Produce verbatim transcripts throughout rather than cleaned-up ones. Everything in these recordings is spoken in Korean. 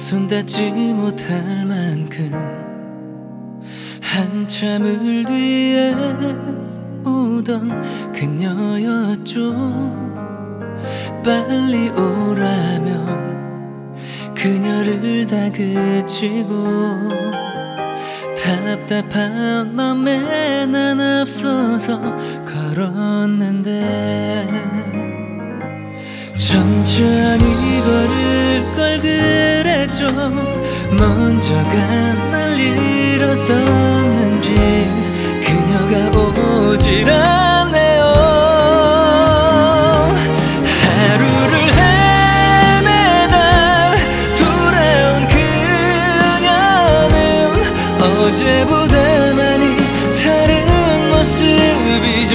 손 닿지 못할 만큼 한참을 뒤에 오던 그녀였죠. 빨리 오라며 그녀를 다그치고 답답한 맘에 난 앞서서 걸었는데 천천히 걸을 걸 그랬죠. 먼저 간 날 잃었었는지 그녀가 오질 않네요. 하루를 헤매다 돌아온 그녀는 어제보다 많이 다른 모습이죠.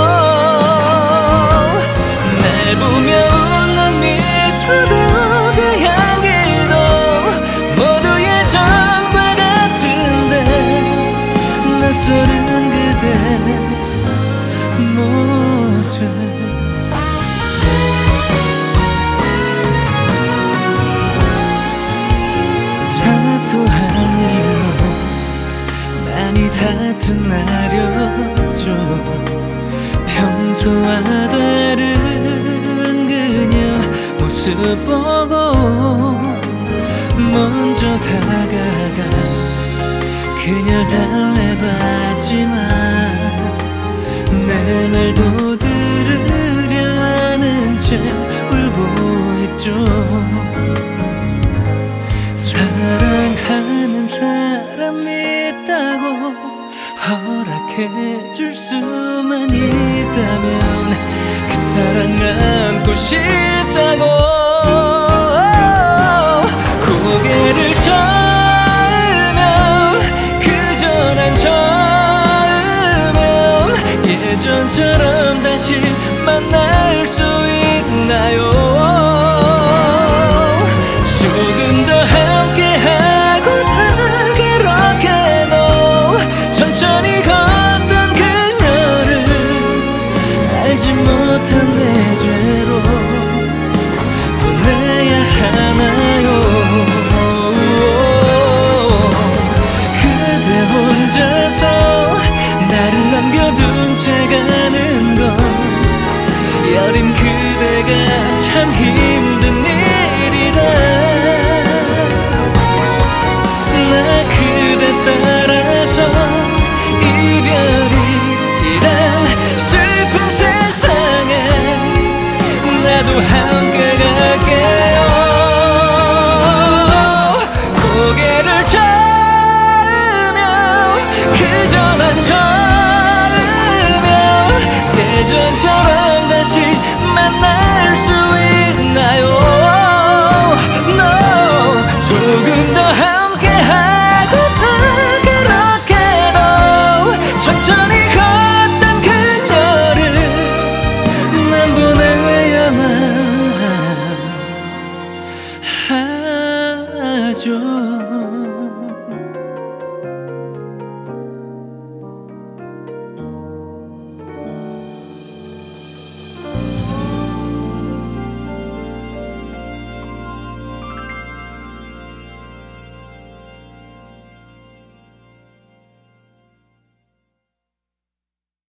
날 보며 웃는 미소도 그 향기도 모두 예전과 같은데 낯설은 그대 모습. 사소한 일로 많이 다툰 날이었죠. 평소와 다른 그녀 모습 보고 먼저 다가가 그녀를 달래봤지만 내 말도 들으려는 채 울고 있죠. 사랑하는 사람이 있다고 허락해줄 수만 있다면 그 사랑 안고 싶다고. 고개를 저으면 그저 난 저으면 예전처럼 다시 만날 수 있나요? 조금 더 함께하고파 그렇게도 천천히 걷던 그녀를 알지 못한 내 죄로 보내야 하나요? 그대 혼자서 나를 남겨둔 채 가는 건 여린 그대가 참 힘든 일이라. 나 그대 따라서 이별이란 슬픈 세상에 나도 함께 갈게요. 고개를 저으면 그저 난 저으면 예전처럼 다시 만날 수 있나요? No. 조금 더 함께하고파 그렇게도 천천히 걷던 그녀를 난 보내야만 하죠.